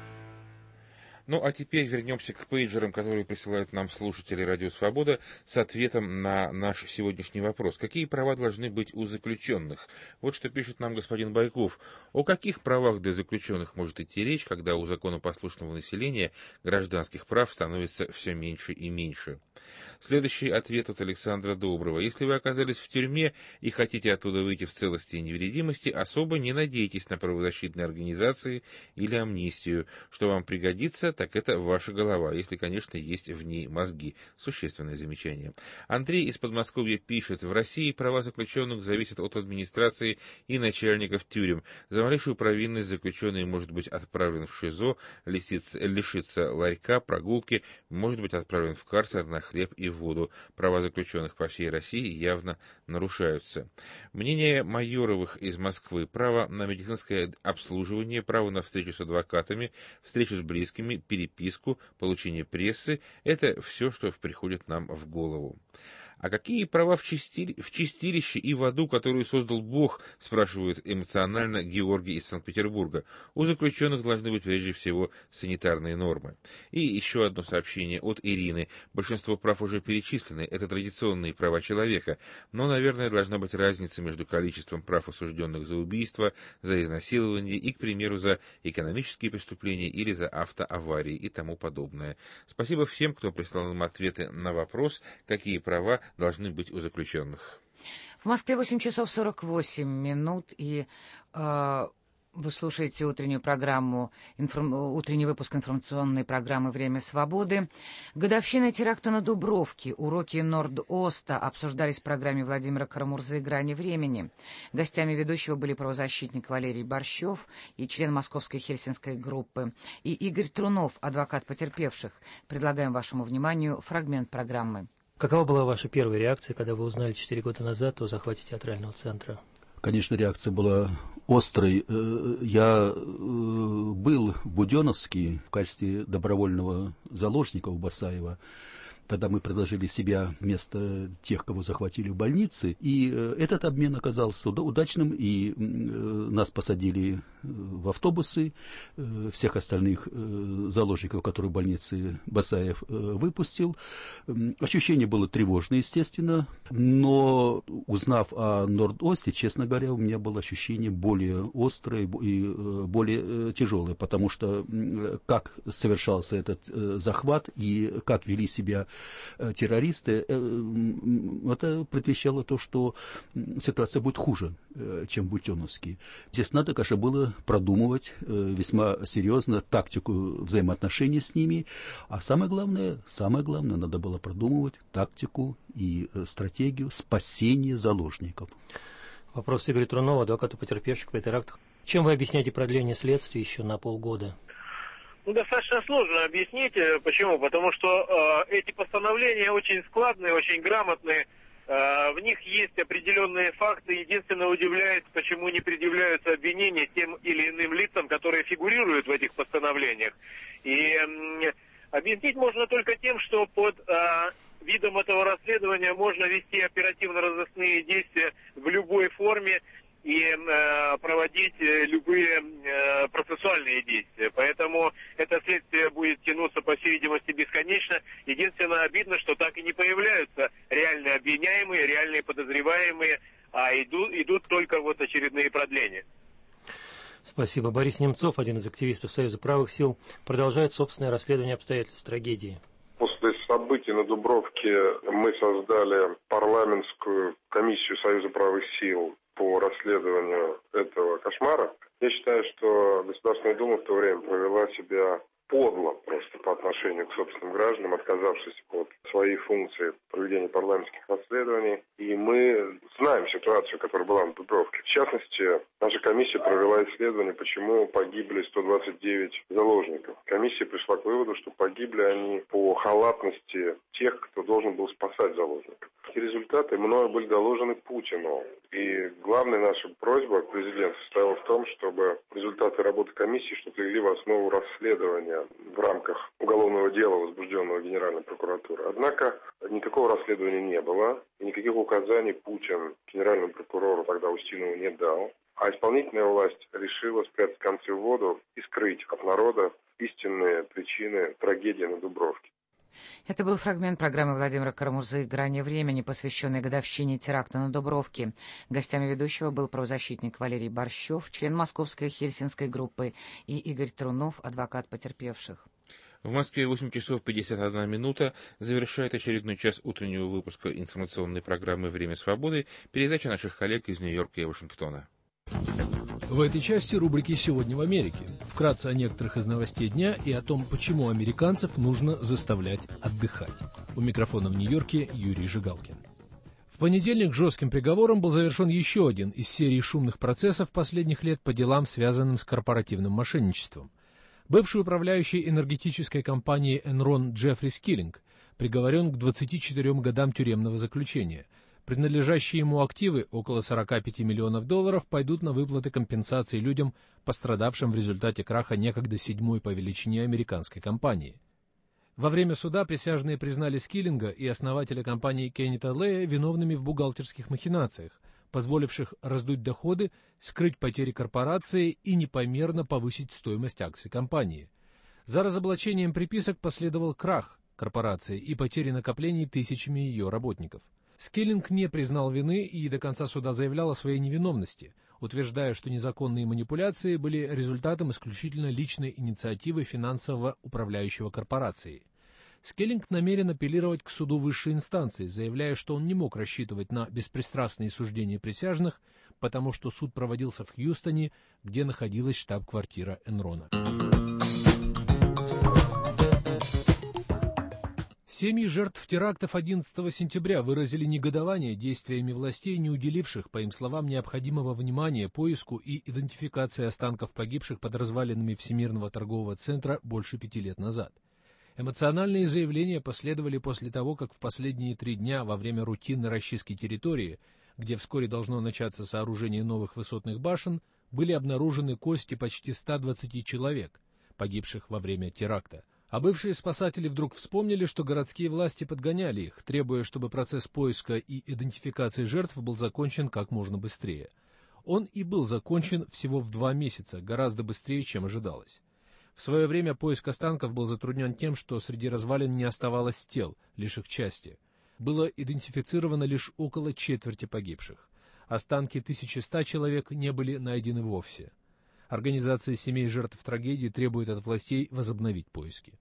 Speaker 1: Ну, а теперь вернемся к пейджерам, которые присылают нам слушатели «Радио Свобода» с ответом на наш сегодняшний вопрос. Какие права должны быть у заключенных? Вот что пишет нам господин Байков. О каких правах для заключенных может идти речь, когда у законопослушного населения гражданских прав становится все меньше и меньше? Следующий ответ от Александра Доброго. Если вы оказались в тюрьме и хотите оттуда выйти в целости и невредимости, особо не надейтесь на правозащитные организации или амнистию. Что вам пригодится, так это ваша голова, если, конечно, есть в ней мозги. Существенное замечание. Андрей из Подмосковья пишет. В России права заключенных зависят от администрации и начальников тюрем. За малейшую провинность заключенный может быть отправлен в ШИЗО, лишиться ларька, прогулки, может быть отправлен в карцер на хлеб и воду. Права заключенных по всей России явно нарушаются. Мнение Майоровых из Москвы. Право на медицинское обслуживание, право на встречу с адвокатами, встречу с близкими, переписку, получение прессы – это все, что приходит нам в голову. А какие права в чистилище и в аду, которую создал Бог, спрашивает эмоционально Георгий из Санкт-Петербурга. У заключенных должны быть прежде всего санитарные нормы. И еще одно сообщение от Ирины. Большинство прав уже перечислены, это традиционные права человека, но, наверное, должна быть разница между количеством прав осужденных за убийство, за изнасилование и, к примеру, за экономические преступления или за автоаварии и тому подобное. Спасибо всем, кто прислал нам ответы на вопрос, какие права должны быть у заключенных.
Speaker 2: В Москве 8 часов 48 минут, и вы слушаете утреннюю программу, утренний выпуск информационной программы «Время свободы». Годовщина теракта на Дубровке. Уроки Норд-Оста обсуждались в программе Владимира Карамурзы «Грани времени». Гостями ведущего были правозащитник Валерий Борщев и член Московской хельсинской группы, и Игорь Трунов, адвокат потерпевших. Предлагаем вашему вниманию фрагмент программы.
Speaker 5: Какова была ваша первая реакция, когда вы узнали 4 года назад о захвате театрального центра?
Speaker 7: Конечно, реакция была острой. Я был в Буденновске в качестве добровольного заложника у Басаева. Тогда мы предложили себя вместо тех, кого захватили в больнице. И этот обмен оказался удачным, и нас посадили в автобусы. Всех остальных заложников, которые в больнице Басаев выпустил. Ощущение было тревожное, естественно. Но узнав о Норд-Осте, честно говоря, у меня было ощущение более острое и более тяжелое. Потому что как совершался этот захват и как вели себя террористы, это предвещало то, что ситуация будет хуже, чем в Буденновске. Здесь надо, конечно, было продумывать весьма серьезно тактику взаимоотношений с ними, а самое главное, надо было продумывать тактику и стратегию спасения заложников.
Speaker 5: Вопрос Игоря Трунова, адвоката потерпевших при терактах. Чем вы объясняете продление следствия еще на полгода?
Speaker 8: Достаточно сложно объяснить. Почему? Потому что эти постановления очень складные, очень грамотные. В них есть определенные факты. Единственное удивляет, почему не предъявляются обвинения тем или иным лицам, которые фигурируют в этих постановлениях. И объяснить можно только тем, что под видом этого расследования можно вести оперативно-розыскные действия в любой форме и проводить любые процессуальные действия. Поэтому это следствие будет тянуться, по всей видимости, бесконечно. Единственное, обидно, что так и не появляются реальные обвиняемые, реальные подозреваемые, а идут только вот очередные продления.
Speaker 5: Спасибо. Борис Немцов, один из активистов Союза правых сил, продолжает собственное расследование обстоятельств трагедии.
Speaker 10: После событий на Дубровке мы создали парламентскую комиссию Союза правых сил по расследованию этого кошмара. Я считаю, что Государственная Дума в то время провела себя подло просто по отношению к собственным гражданам, отказавшись от своей функции проведения парламентских расследований. И мы знаем ситуацию, которая была на Дубровке. В частности, наша комиссия провела исследование, почему погибли 129 заложников. Комиссия пришла к выводу, что погибли они по халатности тех, кто должен был спасать заложников. эти результаты мною были доложены Путину. И главная наша просьба к президенту состояла в том, чтобы результаты работы комиссии, чтобы легли в основу расследования в рамках уголовного дела, возбужденного Генеральной прокуратурой. Однако никакого расследования не было, и никаких указаний Путин генеральному прокурору тогда Устинову не дал. А исполнительная власть решила спрятать концы в воду и скрыть от народа истинные причины трагедии на Дубровке.
Speaker 2: Это был фрагмент программы Владимира Карамурзы «Грани времени», посвященной годовщине теракта на Дубровке. Гостями ведущего был правозащитник Валерий Борщев, член Московской Хельсинской группы, и Игорь Трунов, адвокат потерпевших.
Speaker 1: В Москве 8 часов 51 минута завершает очередной час утреннего выпуска информационной программы «Время свободы» передача наших коллег из Нью-Йорка и Вашингтона.
Speaker 9: В этой части рубрики «Сегодня в Америке». Вкратце о некоторых из новостей дня и о том, почему американцев нужно заставлять отдыхать. У микрофона в Нью-Йорке Юрий Жигалкин. В понедельник жестким приговором был завершен еще один из серии шумных процессов последних лет по делам, связанным с корпоративным мошенничеством. Бывший управляющий энергетической компанией Enron Джеффри Скиллинг приговорен к 24 годам тюремного заключения. Принадлежащие ему активы, около $45 миллионов, пойдут на выплаты компенсации людям, пострадавшим в результате краха некогда седьмой по величине американской компании. Во время суда присяжные признали Скиллинга и основателя компании Кеннета Лея виновными в бухгалтерских махинациях, позволивших раздуть доходы, скрыть потери корпорации и непомерно повысить стоимость акций компании. За разоблачением приписок последовал крах корпорации и потери накоплений тысячами ее работников. Скиллинг не признал вины и до конца суда заявлял о своей невиновности, утверждая, что незаконные манипуляции были результатом исключительно личной инициативы финансового управляющего корпорацией. Скиллинг намерен апеллировать к суду высшей инстанции, заявляя, что он не мог рассчитывать на беспристрастные суждения присяжных, потому что суд проводился в Хьюстоне, где находилась штаб-квартира Энрона. Семьи жертв терактов 11 сентября выразили негодование действиями властей, не уделивших, по им словам, необходимого внимания поиску и идентификации останков погибших под развалинами Всемирного торгового центра больше 5 лет назад. Эмоциональные заявления последовали после того, как в последние 3 дня во время рутинной расчистки территории, где вскоре должно начаться сооружение новых высотных башен, были обнаружены кости почти 120 человек, погибших во время теракта. А бывшие спасатели вдруг вспомнили, что городские власти подгоняли их, требуя, чтобы процесс поиска и идентификации жертв был закончен как можно быстрее. Он и был закончен всего в 2 месяца, гораздо быстрее, чем ожидалось. В свое время поиск останков был затруднен тем, что среди развалин не оставалось тел, лишь их части. Было идентифицировано лишь около четверти погибших. Останки 1100 человек не были найдены вовсе. Организация семей жертв трагедии требует от властей возобновить поиски.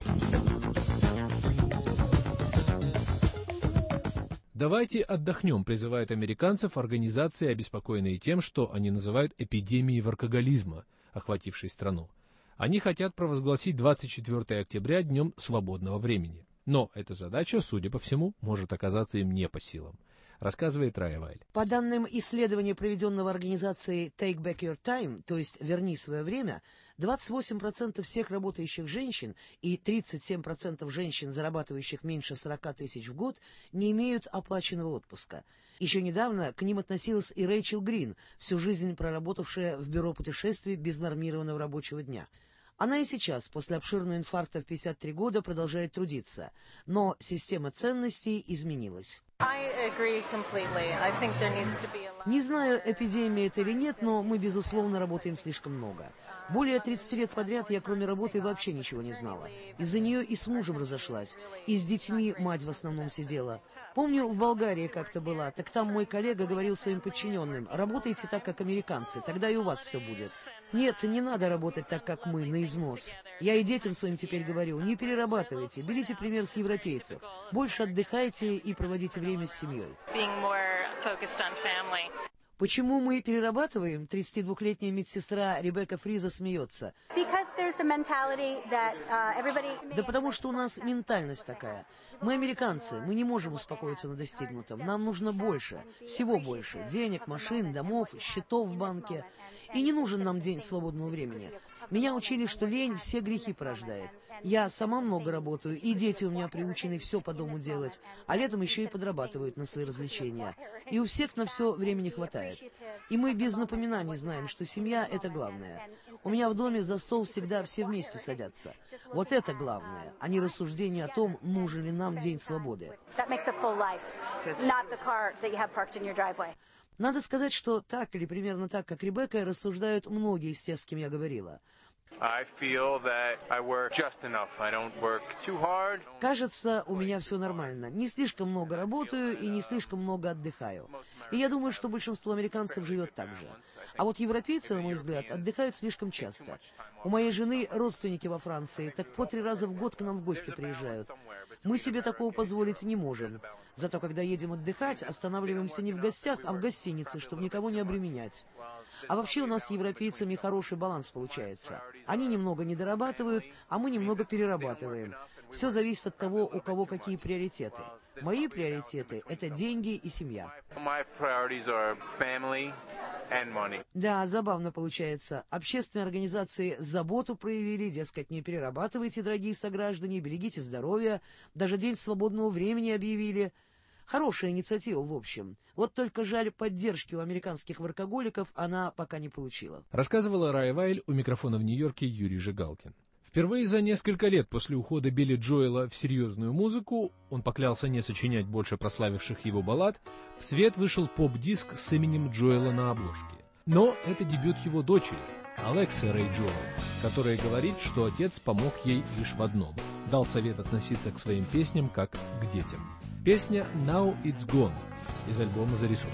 Speaker 9: «Давайте отдохнем», призывает американцев организации, обеспокоенные тем, что они называют эпидемией воркоголизма, охватившей страну. Они хотят провозгласить 24 октября днем свободного времени. Но эта задача, судя по всему, может оказаться им не по силам. Рассказывает Рая Вайль.
Speaker 11: По данным исследования, проведенного организацией Take Back Your Time, то есть «Верни свое время», 28% всех работающих женщин и 37% женщин, зарабатывающих меньше 40 тысяч в год, не имеют оплаченного отпуска. Еще недавно к ним относилась и Рэйчел Грин, всю жизнь проработавшая в бюро путешествий без нормированного рабочего дня. Она и сейчас, после обширного инфаркта в 53 года, продолжает трудиться. Но система ценностей изменилась. Не знаю, эпидемия это или нет, но мы, безусловно, работаем слишком много. Более 30 лет подряд я, кроме работы, вообще ничего не знала. Из-за нее и с мужем разошлась, и с детьми мать в основном сидела. Помню, в Болгарии как-то была, так там мой коллега говорил своим подчиненным: работайте так, как американцы, тогда и у вас все будет. Нет, не надо работать так, как мы, на износ. Я и детям своим теперь говорю: не перерабатывайте, берите пример с европейцев. Больше отдыхайте и проводите время с семьей. Почему мы перерабатываем? 32-летняя медсестра Ребекка Фриза смеется. Да потому что у нас ментальность такая. Мы американцы, мы не можем успокоиться на достигнутом. Нам нужно больше, всего больше. Денег, машин, домов, счетов в банке. И не нужен нам день свободного времени. Меня учили, что лень все грехи порождает. Я сама много работаю, и дети у меня приучены все по дому делать, а летом еще и подрабатывают на свои развлечения. И у всех на все времени хватает. И мы без напоминаний знаем, что семья — это главное. У меня в доме за стол всегда все вместе садятся. Вот это главное, а не рассуждение о том, нужен ли нам день свободы. Надо сказать, что так или примерно так, как Ребекка, рассуждают многие из тех, с кем я говорила. Кажется, у меня все нормально. Не слишком много работаю и не слишком много отдыхаю. И я думаю, что большинство американцев живет так же. А вот европейцы, на мой взгляд, отдыхают слишком часто. У моей жены родственники во Франции, так по 3 раза в год к нам в гости приезжают. Мы себе такого позволить не можем. Зато когда едем отдыхать, останавливаемся не в гостях, а в гостинице, чтобы никого не обременять. А вообще у нас с европейцами хороший баланс получается. Они немного недорабатывают, а мы немного перерабатываем. Все зависит от того, у кого какие приоритеты. Мои приоритеты — это деньги и семья. Да, забавно получается. Общественные организации заботу проявили, дескать, не перерабатывайте, дорогие сограждане, берегите здоровье, даже день свободного времени объявили. Хорошая инициатива, в общем. Вот только жаль, поддержки у американских воркоголиков она пока не получила.
Speaker 9: Рассказывала Рая Вайль, у микрофона в Нью-Йорке Юрий Жигалкин. Впервые за несколько лет после ухода Билли Джоэла в серьезную музыку, он поклялся не сочинять больше прославивших его баллад, в свет вышел поп-диск с именем Джоэла на обложке. Но это дебют его дочери, Алексы Рэй Джоэл, которая говорит, что отец помог ей лишь в одном – дал совет относиться к своим песням как к детям. Песня «Now It's Gone» из альбома «Зарисовки».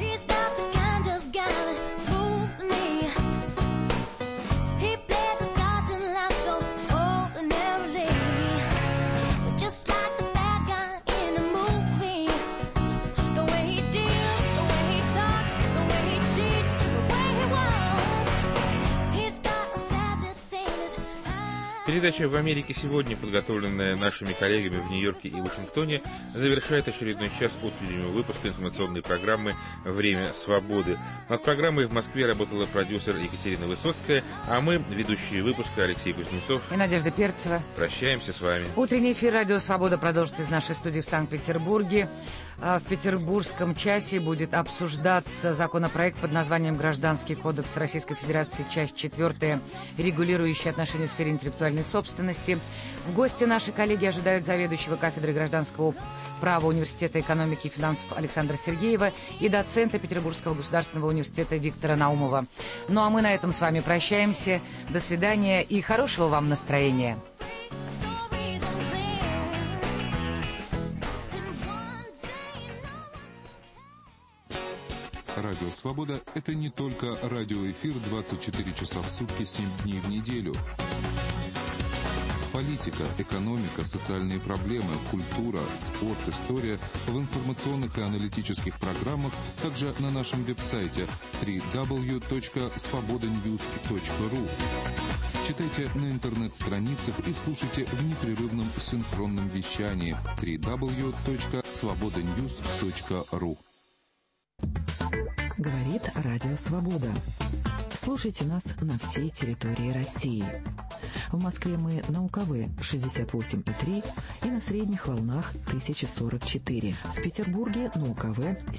Speaker 1: Передача «В Америке сегодня», подготовленная нашими коллегами в Нью-Йорке и Вашингтоне, завершает очередной час утреннего выпуска информационной программы «Время свободы». Над программой в Москве работала продюсер Екатерина Высоцкая, а мы, ведущие выпуска Алексей Кузнецов
Speaker 2: и Надежда Перцева,
Speaker 1: прощаемся с вами.
Speaker 2: Утренний эфир «Радио Свобода» продолжит из нашей студии в Санкт-Петербурге. В петербургском часе будет обсуждаться законопроект под названием «Гражданский кодекс Российской Федерации», часть 4, регулирующая отношения в сфере интеллектуальной собственности. В гости наши коллеги ожидают заведующего кафедрой гражданского права Университета экономики и финансов Александра Сергеева и доцента Петербургского государственного университета Виктора Наумова. Ну а мы на этом с вами прощаемся. До свидания и хорошего вам настроения.
Speaker 4: Радио «Свобода» — это не только радиоэфир 24 часа в сутки, 7 дней в неделю. Политика, экономика, социальные проблемы, культура, спорт, история в информационных и аналитических программах, также на нашем веб-сайте www.svobodanews.ru. Читайте на интернет-страницах и слушайте в непрерывном синхронном вещании www.svobodanews.ru.
Speaker 6: Говорит Радио Свобода. Слушайте нас на всей территории России. В Москве мы на УКВ 68,3 и на средних волнах 1044. В Петербурге на УКВ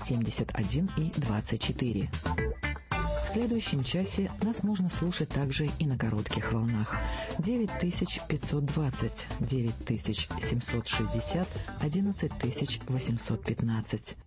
Speaker 6: 71,24. В следующем часе нас можно слушать также и на коротких волнах 9520, 9760, 11815.